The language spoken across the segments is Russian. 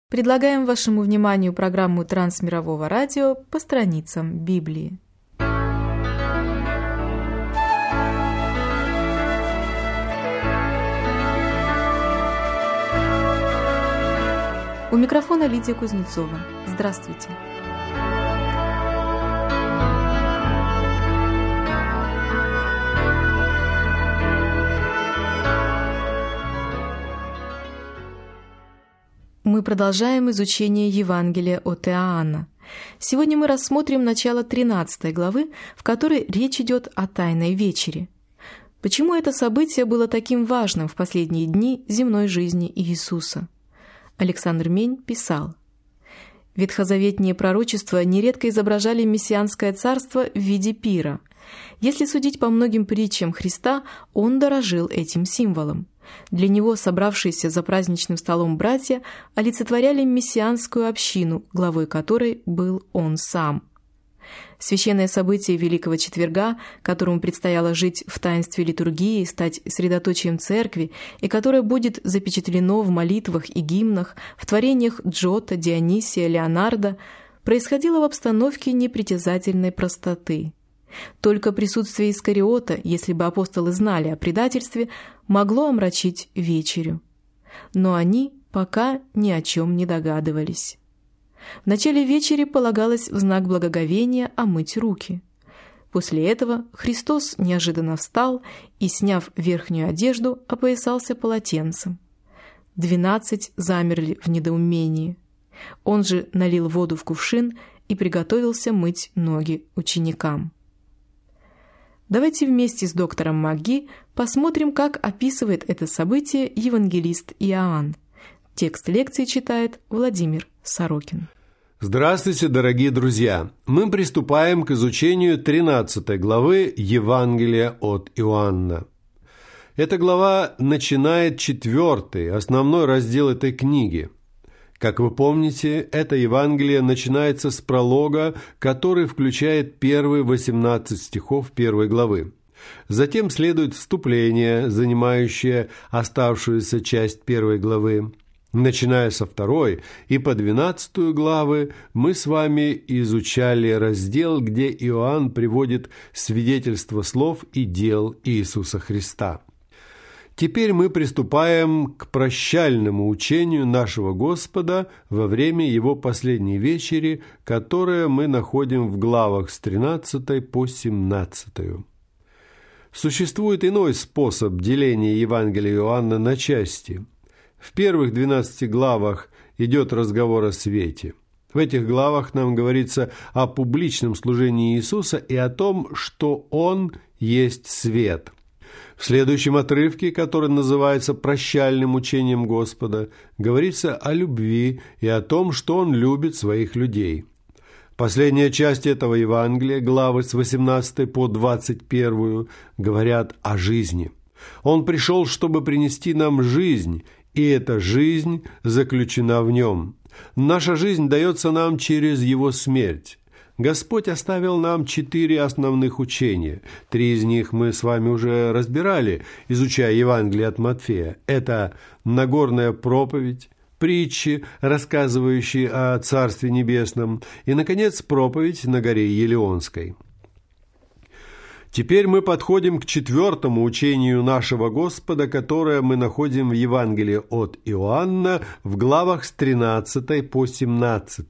Предлагаем вашему вниманию программу Трансмирового радио по страницам Библии. У микрофона Лидия Кузнецова. Здравствуйте. Мы продолжаем изучение Евангелия от Иоанна. Сегодня мы рассмотрим начало 13 главы, в которой речь идет о Тайной вечере. Почему это событие было таким важным в последние дни земной жизни Иисуса? Александр Мень писал: «Ветхозаветные пророчества нередко изображали мессианское царство в виде пира. Если судить по многим притчам Христа, он дорожил этим символом. Для него собравшиеся за праздничным столом братья олицетворяли мессианскую общину, главой которой был он сам. Священное событие Великого Четверга, которому предстояло жить в таинстве литургии, стать средоточием церкви, и которое будет запечатлено в молитвах и гимнах, в творениях Джотто, Дионисия, Леонардо, происходило в обстановке непритязательной простоты. Только присутствие Искариота, если бы апостолы знали о предательстве, могло омрачить вечерю. Но они пока ни о чем не догадывались. В начале вечери полагалось в знак благоговения омыть руки. После этого Христос неожиданно встал и, сняв верхнюю одежду, опоясался полотенцем. 12 замерли в недоумении. Он же налил воду в кувшин и приготовился мыть ноги ученикам. Давайте вместе с доктором МакГи посмотрим, как описывает это событие евангелист Иоанн. Текст лекции читает Владимир Сорокин. Здравствуйте, дорогие друзья! Мы приступаем к изучению 13 главы Евангелия от Иоанна. Эта глава начинает 4-й, основной раздел этой книги. Как вы помните, это Евангелие начинается с пролога, который включает первые 18 стихов 1 главы. Затем следует вступление, занимающее оставшуюся часть 1 главы. Начиная со 2 и по 12 главы мы с вами изучали раздел, где Иоанн приводит свидетельство слов и дел Иисуса Христа. Теперь мы приступаем к прощальному учению нашего Господа во время Его последней вечери, которое мы находим в главах с 13 по 17. Существует иной способ деления Евангелия Иоанна на части. В первых 12 главах идет разговор о свете. В этих главах нам говорится о публичном служении Иисуса и о том, что Он есть свет. В следующем отрывке, который называется «Прощальным учением Господа», говорится о любви и о том, что Он любит своих людей. Последняя часть этого Евангелия, главы с 18 по 21, говорят о жизни. Он пришел, чтобы принести нам жизнь, и эта жизнь заключена в Нем. Наша жизнь дается нам через Его смерть. Господь оставил нам 4 основных учения. 3 из них мы с вами уже разбирали, изучая Евангелие от Матфея. Это Нагорная проповедь, притчи, рассказывающие о Царстве Небесном, и, наконец, проповедь на горе Елеонской. Теперь мы подходим к 4-му учению нашего Господа, которое мы находим в Евангелии от Иоанна в главах с 13 по 17.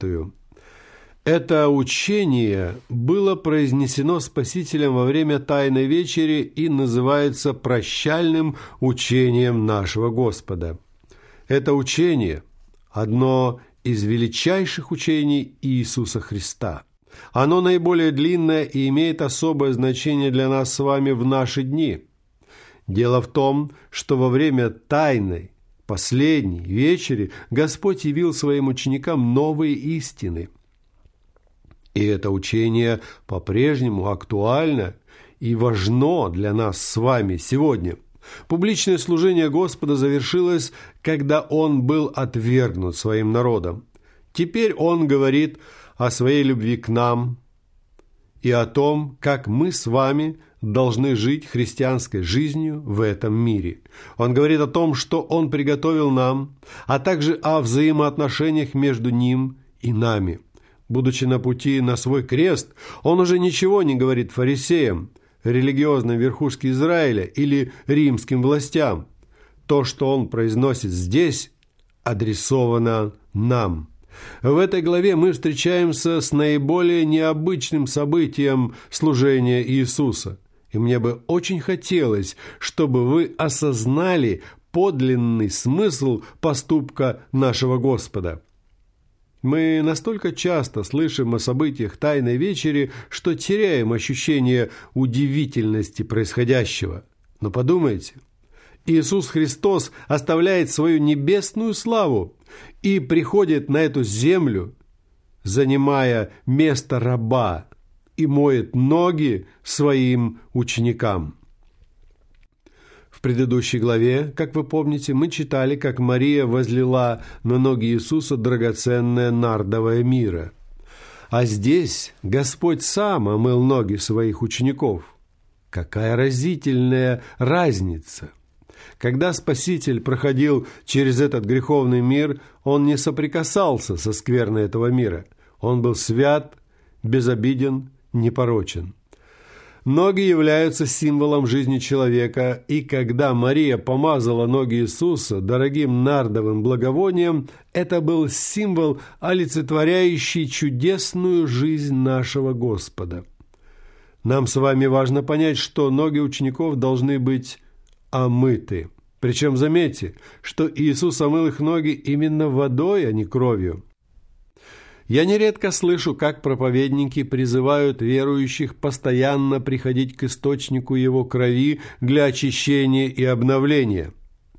Это учение было произнесено Спасителем во время Тайной вечери и называется прощальным учением нашего Господа. Это учение – одно из величайших учений Иисуса Христа. Оно наиболее длинное и имеет особое значение для нас с вами в наши дни. Дело в том, что во время Тайной, последней вечери Господь явил своим ученикам новые истины. И это учение по-прежнему актуально и важно для нас с вами сегодня. Публичное служение Господа завершилось, когда Он был отвергнут своим народом. Теперь Он говорит о своей любви к нам и о том, как мы с вами должны жить христианской жизнью в этом мире. Он говорит о том, что Он приготовил нам, а также о взаимоотношениях между Ним и нами. Будучи на пути на свой крест, Он уже ничего не говорит фарисеям, религиозной верхушке Израиля или римским властям. То, что Он произносит здесь, адресовано нам. В этой главе мы встречаемся с наиболее необычным событием служения Иисуса. И мне бы очень хотелось, чтобы вы осознали подлинный смысл поступка нашего Господа. Мы настолько часто слышим о событиях Тайной Вечери, что теряем ощущение удивительности происходящего. Но подумайте, Иисус Христос оставляет свою небесную славу и приходит на эту землю, занимая место раба, и моет ноги своим ученикам. В предыдущей главе, как вы помните, мы читали, как Мария возлила на ноги Иисуса драгоценное нардовое мирро. А здесь Господь сам омыл ноги своих учеников. Какая разительная разница! Когда Спаситель проходил через этот греховный мир, Он не соприкасался со скверной этого мира. Он был свят, безобиден, непорочен. Ноги являются символом жизни человека, и когда Мария помазала ноги Иисуса дорогим нардовым благовонием, это был символ, олицетворяющий чудесную жизнь нашего Господа. Нам с вами важно понять, что ноги учеников должны быть омыты. Причем заметьте, что Иисус омыл их ноги именно водой, а не кровью. Я нередко слышу, как проповедники призывают верующих постоянно приходить к источнику Его крови для очищения и обновления.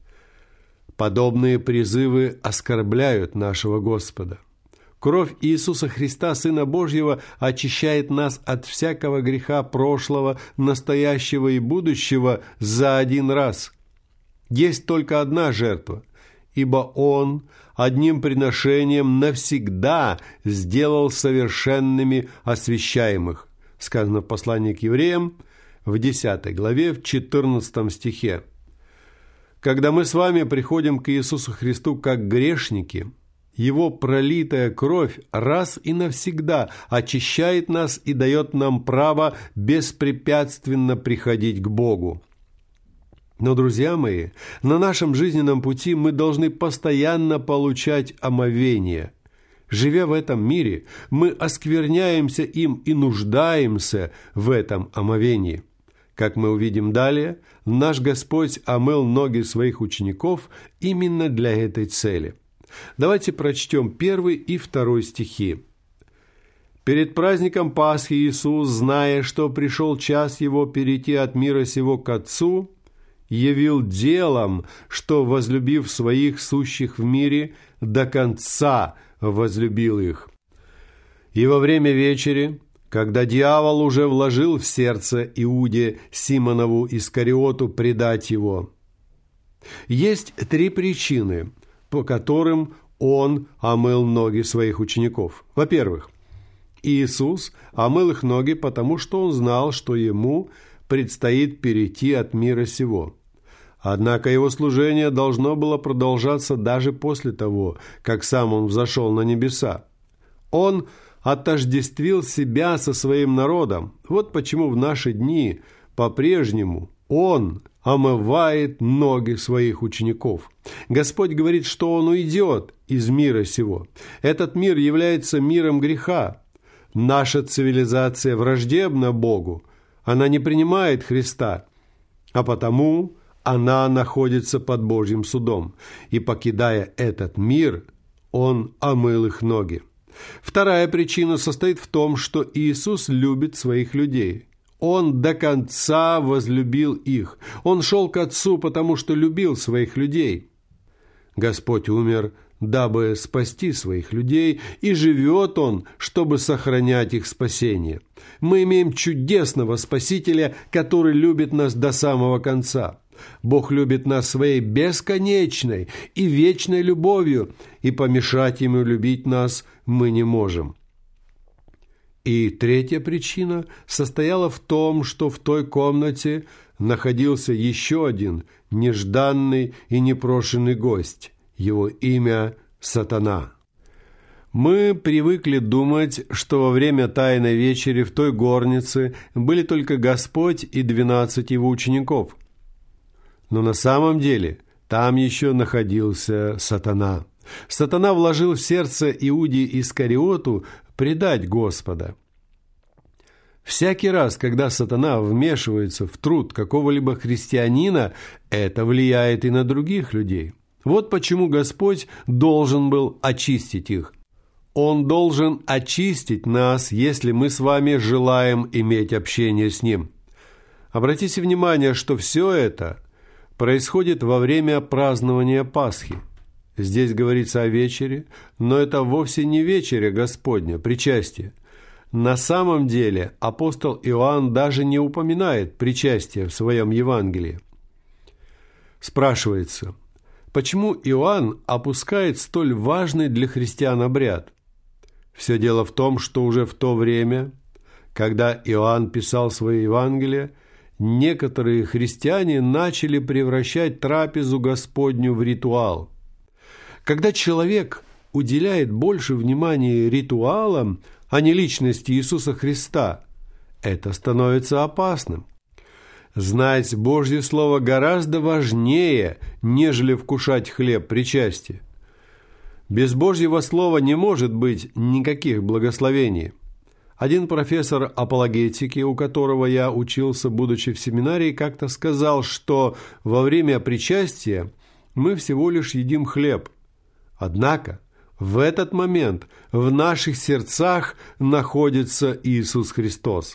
Подобные призывы оскорбляют нашего Господа. Кровь Иисуса Христа, Сына Божьего, очищает нас от всякого греха прошлого, настоящего и будущего за один раз. Есть только одна жертва, ибо Он одним приношением навсегда сделал совершенными освящаемых. Сказано в послании к евреям в 10 главе, в 14 стихе. Когда мы с вами приходим к Иисусу Христу как грешники, Его пролитая кровь раз и навсегда очищает нас и дает нам право беспрепятственно приходить к Богу. Но, друзья мои, на нашем жизненном пути мы должны постоянно получать омовение. Живя в этом мире, мы оскверняемся им и нуждаемся в этом омовении. Как мы увидим далее, наш Господь омыл ноги своих учеников именно для этой цели. Давайте прочтем 1 и 2 стихи. «Перед праздником Пасхи Иисус, зная, что пришел час Его перейти от мира сего к Отцу, явил делом, что, возлюбив своих сущих в мире, до конца возлюбил их. И во время вечери, когда дьявол уже вложил в сердце Иуде Симонову Искариоту предать Его, есть 3 причины, по которым Он омыл ноги своих учеников. Во-первых, Иисус омыл их ноги, потому что Он знал, что Ему предстоит перейти от мира сего. Однако Его служение должно было продолжаться даже после того, как Сам Он взошел на небеса. Он отождествил себя со своим народом. Вот почему в наши дни по-прежнему Он омывает ноги своих учеников. Господь говорит, что Он уйдет из мира сего. Этот мир является миром греха. Наша цивилизация враждебна Богу. Она не принимает Христа, а потому она находится под Божьим судом. И, покидая этот мир, Он омыл их ноги. Вторая причина состоит в том, что Иисус любит своих людей. Он до конца возлюбил их. Он шел к Отцу, потому что любил своих людей. Господь умер, дабы спасти своих людей, и живет Он, чтобы сохранять их спасение. Мы имеем чудесного Спасителя, который любит нас до самого конца. Бог любит нас своей бесконечной и вечной любовью, и помешать Ему любить нас мы не можем. И третья причина состояла в том, что в той комнате находился еще один нежданный и непрошенный гость. Его имя – Сатана. Мы привыкли думать, что во время Тайной вечери в той горнице были только Господь и 12 его учеников. Но на самом деле там еще находился Сатана. Сатана вложил в сердце Иуде Искариоту предать Господа. Всякий раз, когда Сатана вмешивается в труд какого-либо христианина, это влияет и на других людей. Вот почему Господь должен был очистить их. Он должен очистить нас, если мы с вами желаем иметь общение с Ним. Обратите внимание, что все это происходит во время празднования Пасхи. Здесь говорится о вечере, но это вовсе не вечеря Господня, причастие. На самом деле апостол Иоанн даже не упоминает причастие в своем Евангелии. Спрашивается, почему Иоанн опускает столь важный для христиан обряд? Все дело в том, что уже в то время, когда Иоанн писал свои Евангелия, некоторые христиане начали превращать трапезу Господню в ритуал. Когда человек уделяет больше внимания ритуалам, а не личности Иисуса Христа, это становится опасным. Знать Божье Слово гораздо важнее, нежели вкушать хлеб причастия. Без Божьего Слова не может быть никаких благословений. Один профессор апологетики, у которого я учился, будучи в семинарии, как-то сказал, что во время причастия мы всего лишь едим хлеб. Однако в этот момент в наших сердцах находится Иисус Христос.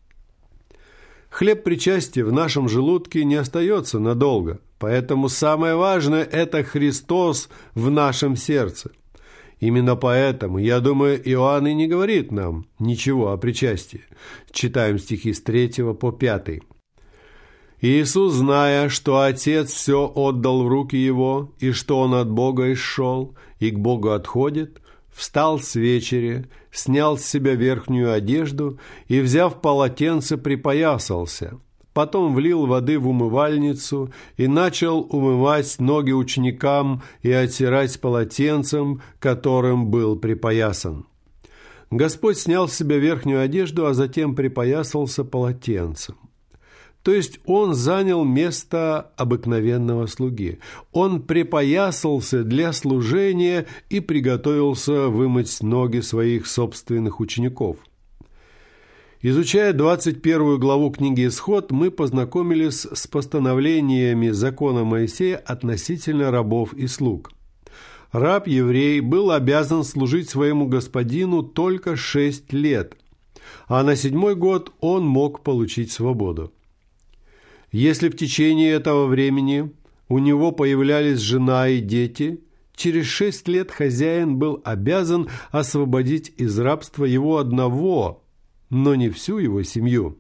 Хлеб причастия в нашем желудке не остается надолго, поэтому самое важное – это Христос в нашем сердце. Именно поэтому, я думаю, Иоанн и не говорит нам ничего о причастии. Читаем стихи с 3 по 5. «Иисус, зная, что Отец все отдал в руки Его, и что Он от Бога исшел, и к Богу отходит, встал с вечери, снял с себя верхнюю одежду и, взяв полотенце, припоясался. Потом влил воды в умывальницу и начал умывать ноги ученикам и оттирать полотенцем, которым был припоясан. Господь снял с себя верхнюю одежду, а затем припоясался полотенцем. То есть он занял место обыкновенного слуги. Он припоясался для служения и приготовился вымыть ноги своих собственных учеников. Изучая 21 главу книги «Исход», мы познакомились с постановлениями закона Моисея относительно рабов и слуг. Раб-еврей был обязан служить своему господину только 6 лет, а на 7-й год он мог получить свободу. Если в течение этого времени у него появлялись жена и дети, через 6 лет хозяин был обязан освободить из рабства его одного, но не всю его семью.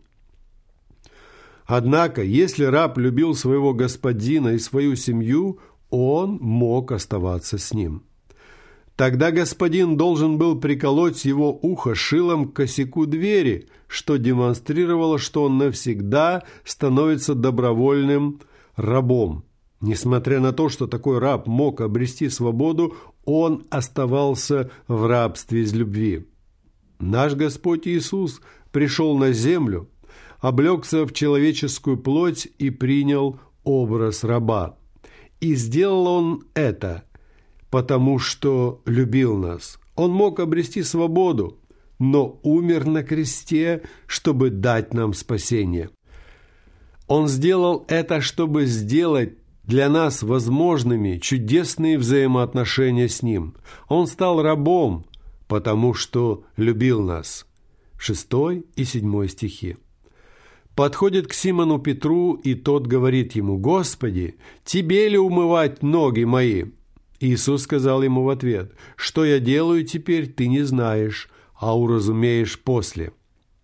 Однако, если раб любил своего господина и свою семью, он мог оставаться с ним. Тогда господин должен был приколоть его ухо шилом к косяку двери, что демонстрировало, что он навсегда становится добровольным рабом. Несмотря на то, что такой раб мог обрести свободу, он оставался в рабстве из любви. Наш Господь Иисус пришел на землю, облегся в человеческую плоть и принял образ раба. И сделал Он это, потому что любил нас. Он мог обрести свободу, но умер на кресте, чтобы дать нам спасение. Он сделал это, чтобы сделать для нас возможными чудесные взаимоотношения с Ним. Он стал рабом, потому что любил нас. 6 и 7 стихи. Подходит к Симону Петру, и тот говорит ему: «Господи, тебе ли умывать ноги мои?» Иисус сказал ему в ответ: «Что я делаю теперь, ты не знаешь, а уразумеешь после».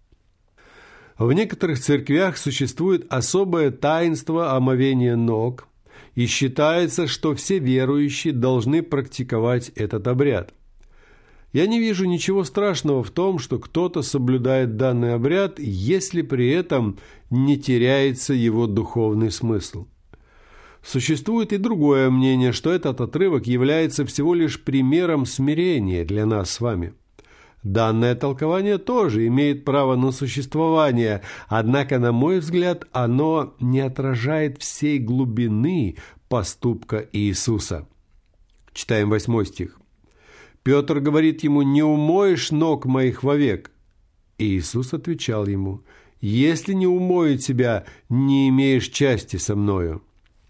В некоторых церквях существует особое таинство омовения ног, и считается, что все верующие должны практиковать этот обряд. Я не вижу ничего страшного в том, что кто-то соблюдает данный обряд, если при этом не теряется его духовный смысл. Существует и другое мнение, что этот отрывок является всего лишь примером смирения для нас с вами. Данное толкование тоже имеет право на существование, однако, на мой взгляд, оно не отражает всей глубины поступка Иисуса. Читаем 8 стих. Петр говорит ему: «Не умоешь ног моих вовек». И Иисус отвечал ему: «Если не умою тебя, не имеешь части со мною».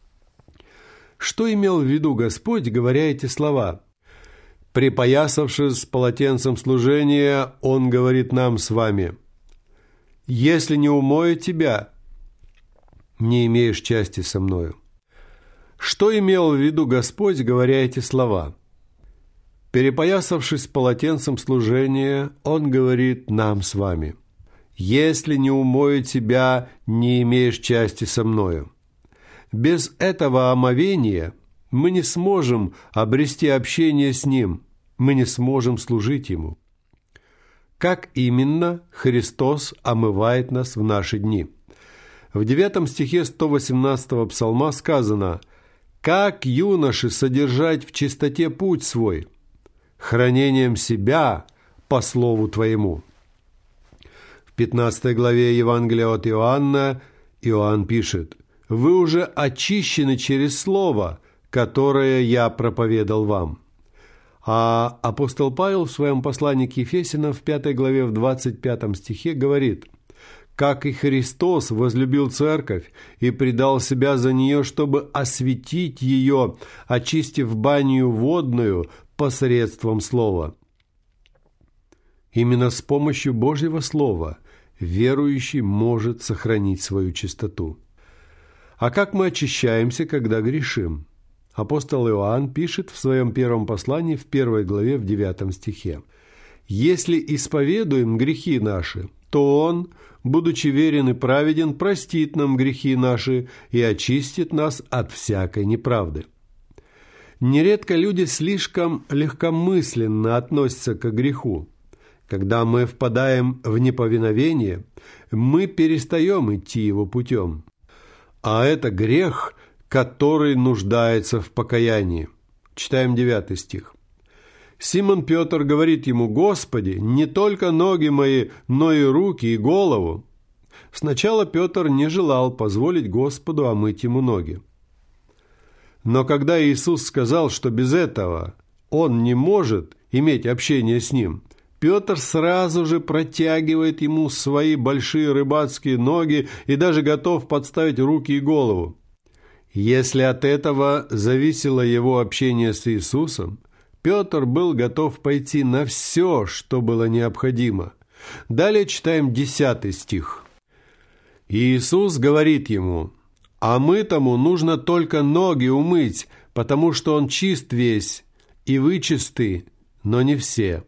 Что имел в виду Господь, говоря эти слова? Припоясавшись полотенцем служения, Он говорит нам с вами: «Если не умою тебя, не имеешь части со мною». Что имел в виду Господь, говоря эти слова? Перепоясавшись полотенцем служения, Он говорит нам с вами: «Если не умою тебя, не имеешь части со мною». Без этого омовения мы не сможем обрести общение с Ним, мы не сможем служить Ему. Как именно Христос омывает нас в наши дни? В 9 стихе 118 псалма сказано: «Как юноши содержать в чистоте путь свой, хранением себя по слову Твоему». В 15 главе Евангелия от Иоанна Иоанн пишет: «Вы уже очищены через слово, которое я проповедал вам». А апостол Павел в своем послании к Ефесянам в 5 главе в 25 стихе говорит: «Как и Христос возлюбил церковь и предал себя за нее, чтобы осветить ее, очистив баню водную посредством слова». Именно с помощью Божьего Слова верующий может сохранить свою чистоту. А как мы очищаемся, когда грешим? Апостол Иоанн пишет в своем первом послании в 1 главе в 9 стихе: «Если исповедуем грехи наши, то Он, будучи верен и праведен, простит нам грехи наши и очистит нас от всякой неправды». Нередко люди слишком легкомысленно относятся к греху. Когда мы впадаем в неповиновение, мы перестаем идти его путем. А это грех, который нуждается в покаянии. Читаем 9 стих. Симон Петр говорит ему: «Господи, не только ноги мои, но и руки, и голову». Сначала Петр не желал позволить Господу омыть ему ноги. Но когда Иисус сказал, что без этого он не может иметь общение с ним, Петр сразу же протягивает ему свои большие рыбацкие ноги и даже готов подставить руки и голову. Если от этого зависело его общение с Иисусом, Петр был готов пойти на все, что было необходимо. Далее читаем 10 стих. Иисус говорит ему: «А мытому нужно только ноги умыть, потому что он чист весь, и вы чисты, но не все».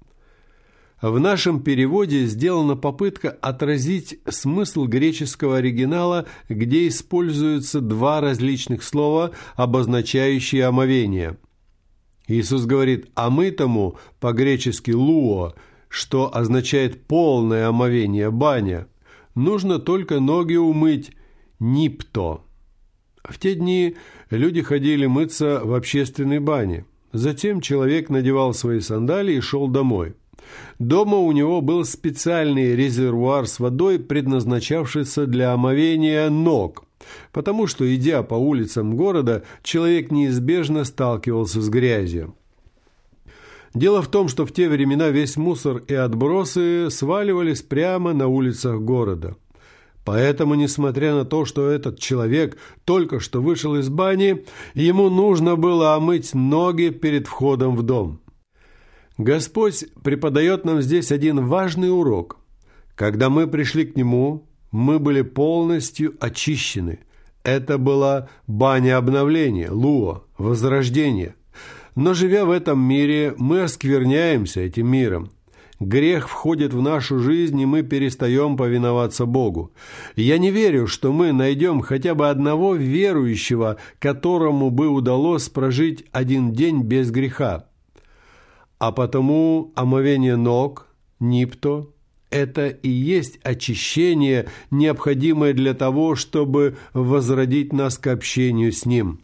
В нашем переводе сделана попытка отразить смысл греческого оригинала, где используются два различных слова, обозначающие омовение. Иисус говорит «омытому» по-гречески «луо», что означает полное омовение, баня. Нужно только ноги умыть, нипто. В те дни люди ходили мыться в общественной бане. Затем человек надевал свои сандалии и шел домой. Дома у него был специальный резервуар с водой, предназначавшийся для омовения ног, потому что, идя по улицам города, человек неизбежно сталкивался с грязью. Дело в том, что в те времена весь мусор и отбросы сваливались прямо на улицах города. Поэтому, несмотря на то, что этот человек только что вышел из бани, ему нужно было омыть ноги перед входом в дом. Господь преподает нам здесь один важный урок. Когда мы пришли к Нему, мы были полностью очищены. Это была баня обновления, луо, возрождения. Но, живя в этом мире, мы оскверняемся этим миром. Грех входит в нашу жизнь, и мы перестаем повиноваться Богу. Я не верю, что мы найдем хотя бы одного верующего, которому бы удалось прожить один день без греха. А потому омовение ног, нипто, это и есть очищение, необходимое для того, чтобы возродить нас к общению с Ним.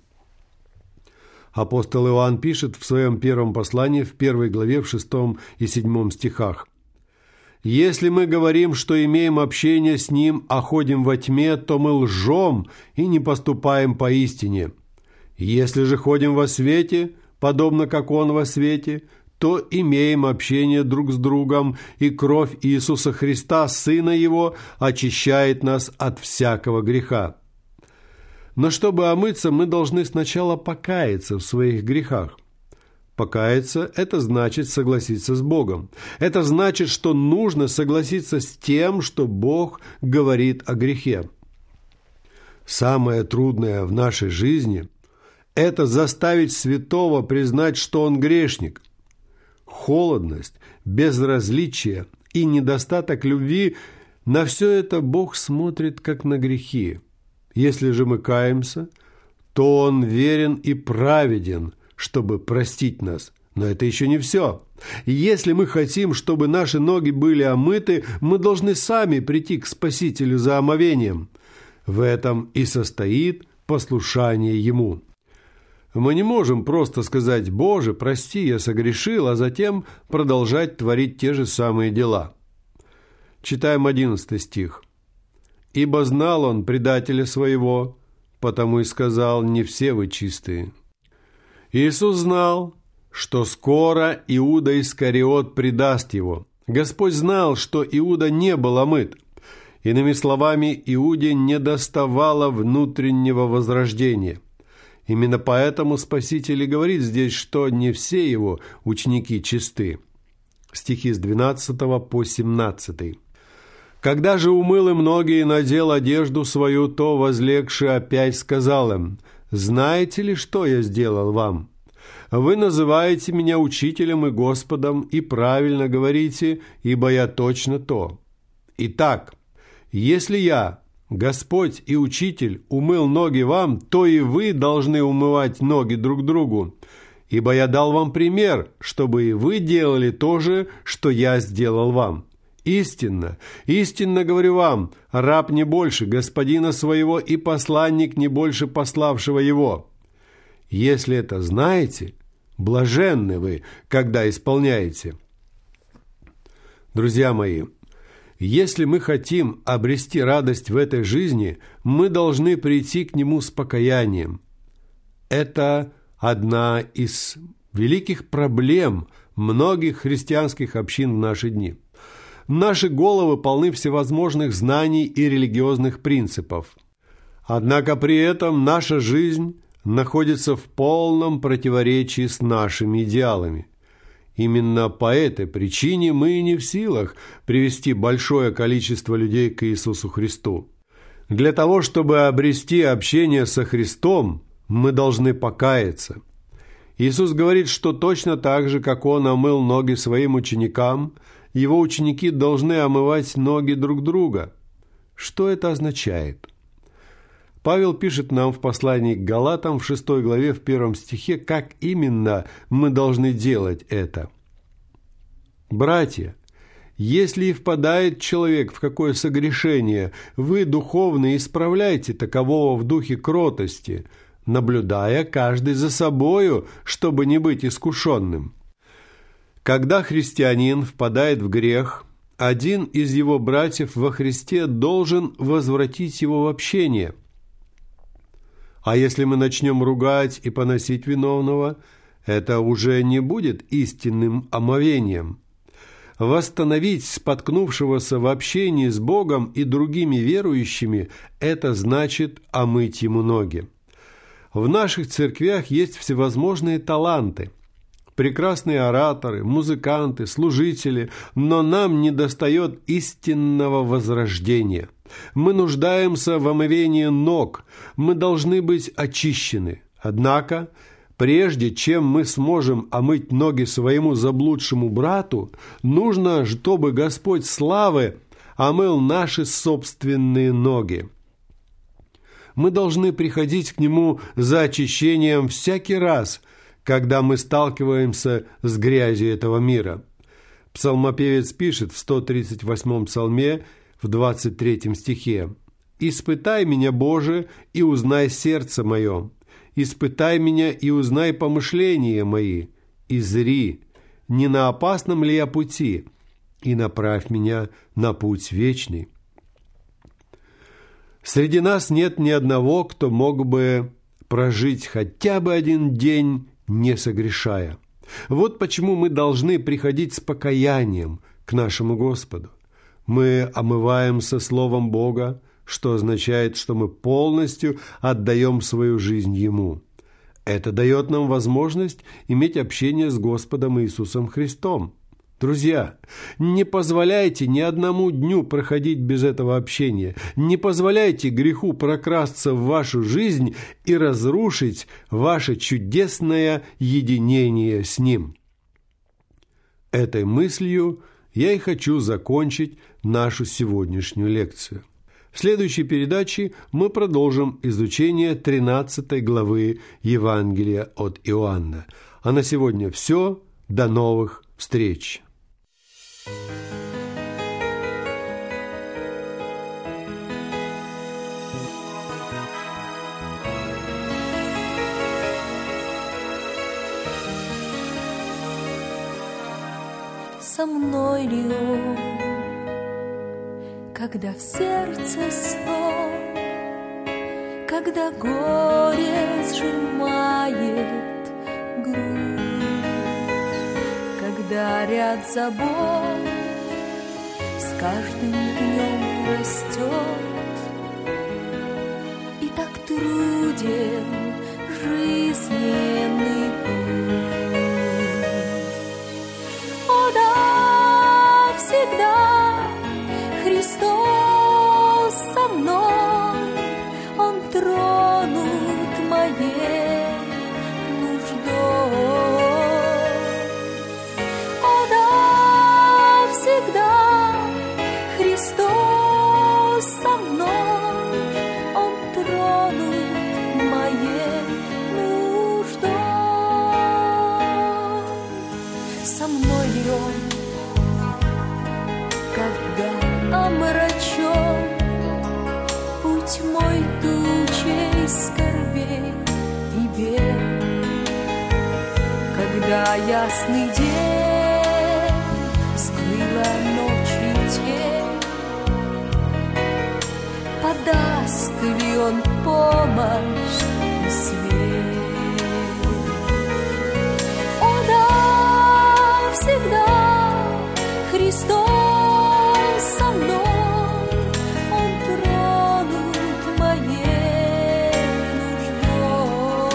Апостол Иоанн пишет в своем первом послании в 1 главе в 6 и 7 стихах: «Если мы говорим, что имеем общение с Ним, а ходим во тьме, то мы лжем и не поступаем поистине. Если же ходим во свете, подобно как Он во свете, то имеем общение друг с другом, и кровь Иисуса Христа, Сына Его, очищает нас от всякого греха». Но чтобы омыться, мы должны сначала покаяться в своих грехах. Покаяться – это значит согласиться с Богом. Это значит, что нужно согласиться с тем, что Бог говорит о грехе. Самое трудное в нашей жизни – это заставить святого признать, что он грешник. Холодность, безразличие и недостаток любви – на все это Бог смотрит как на грехи. Если же мы каемся, то Он верен и праведен, чтобы простить нас. Но это еще не все. Если мы хотим, чтобы наши ноги были омыты, мы должны сами прийти к Спасителю за омовением. В этом и состоит послушание Ему. Мы не можем просто сказать: «Боже, прости, я согрешил», а затем продолжать творить те же самые дела. Читаем 11 стих. «Ибо знал он предателя своего, потому и сказал: не все вы чистые». Иисус знал, что скоро Иуда Искариот предаст его. Господь знал, что Иуда не был омыт. Иными словами, Иуде недоставало внутреннего возрождения. Именно поэтому Спаситель и говорит здесь, что не все его ученики чисты. Стихи с 12 по 17. «Когда же умыл им ноги и надел одежду свою, то, возлегши опять, сказал им: знаете ли, что я сделал вам? Вы называете меня учителем и Господом, и правильно говорите, ибо я точно то. Итак, если я, Господь и Учитель, умыл ноги вам, то и вы должны умывать ноги друг другу, ибо я дал вам пример, чтобы и вы делали то же, что я сделал вам. Истинно, истинно говорю вам, раб не больше господина своего, и посланник не больше пославшего его. Если это знаете, блаженны вы, когда исполняете». Друзья мои, если мы хотим обрести радость в этой жизни, мы должны прийти к Нему с покаянием. Это одна из великих проблем многих христианских общин в наши дни. Наши головы полны всевозможных знаний и религиозных принципов. Однако при этом наша жизнь находится в полном противоречии с нашими идеалами. Именно по этой причине мы не в силах привести большое количество людей к Иисусу Христу. Для того, чтобы обрести общение со Христом, мы должны покаяться. Иисус говорит, что точно так же, как Он омыл ноги своим ученикам, Его ученики должны омывать ноги друг друга. Что это означает? Павел пишет нам в послании к Галатам в 6 главе в 1 стихе, как именно мы должны делать это. «Братья, если и впадает человек в какое согрешение, вы духовно исправляйте такового в духе кротости, наблюдая каждый за собою, чтобы не быть искушенным». Когда христианин впадает в грех, один из его братьев во Христе должен возвратить его в общение. А если мы начнем ругать и поносить виновного, это уже не будет истинным омовением. Восстановить споткнувшегося в общении с Богом и другими верующими – это значит омыть ему ноги. В наших церквях есть всевозможные таланты. Прекрасные ораторы, музыканты, служители, но нам недостает истинного возрождения. Мы нуждаемся в омовении ног, мы должны быть очищены. Однако, прежде чем мы сможем омыть ноги своему заблудшему брату, нужно, чтобы Господь славы омыл наши собственные ноги. Мы должны приходить к Нему за очищением всякий раз, когда мы сталкиваемся с грязью этого мира. Псалмопевец пишет в 138-м псалме в 23 стихе: «Испытай меня, Боже, и узнай сердце мое, испытай меня и узнай помышления мои, и зри, не на опасном ли я пути, и направь меня на путь вечный». Среди нас нет ни одного, кто мог бы прожить хотя бы один день, не согрешая. Вот почему мы должны приходить с покаянием к нашему Господу. Мы омываемся Словом Бога, что означает, что мы полностью отдаем свою жизнь Ему. Это дает нам возможность иметь общение с Господом Иисусом Христом. Друзья, не позволяйте ни одному дню проходить без этого общения. Не позволяйте греху прокрасться в вашу жизнь и разрушить ваше чудесное единение с Ним. Этой мыслью я и хочу закончить нашу сегодняшнюю лекцию. В следующей передаче мы продолжим изучение 13 главы Евангелия от Иоанна. А на сегодня все. До новых встреч! Со мной ли он, когда в сердце снов, когда горе сжимает грудь, когда ряд забот с каждым днем растет, и так труден жизненный путь. О да, всегда Христос со мной, Он тронут моей нуждой. О да, всегда Христос со мной, Он тронут моей нуждой. Со мной ли Он, когда омрачен путь мой тучей скорбей и бед, когда ясный день скрыла ночи тень, подаст ли Он помощь и свет? О да, всегда Христос со мной, Он тронут моей нуждой.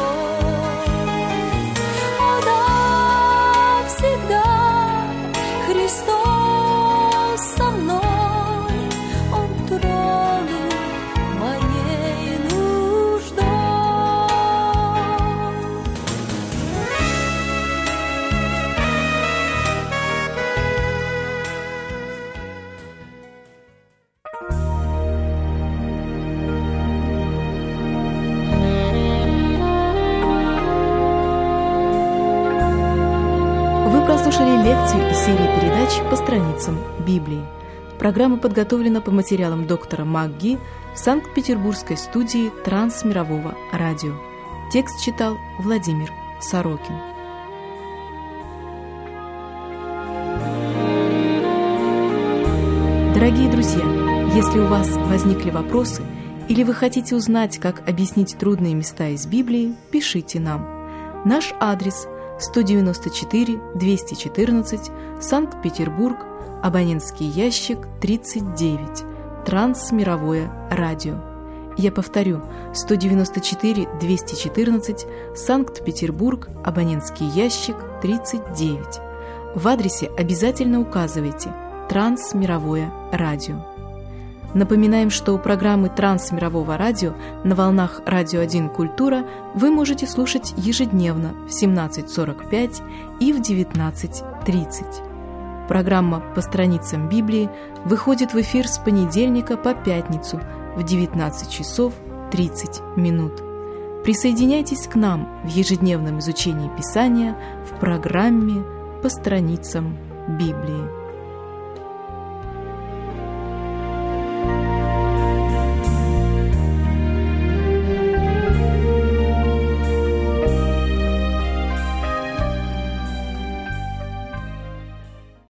О да, всегда Христос со мной, Он тронут моей нуждой. Вы прослушали лекцию из серии передач по страницам Библии. Программа подготовлена по материалам доктора МакГи в Санкт-Петербургской студии Трансмирового радио. Текст читал Владимир Сорокин. Дорогие друзья, если у вас возникли вопросы или вы хотите узнать, как объяснить трудные места из Библии, пишите нам. Наш адрес – 194 214, Санкт-Петербург, абонентский ящик 39, Трансмировое радио. Я повторю, 194 214, Санкт-Петербург, абонентский ящик 39. В адресе обязательно указывайте «Трансмировое радио». Напоминаем, что у программы Трансмирового радио на волнах «Радио 1 Культура» вы можете слушать ежедневно в 17:45 и в 19:30. Программа «По страницам Библии» выходит в эфир с понедельника по пятницу в 19 часов 30 минут. Присоединяйтесь к нам в ежедневном изучении Писания в программе «По страницам Библии».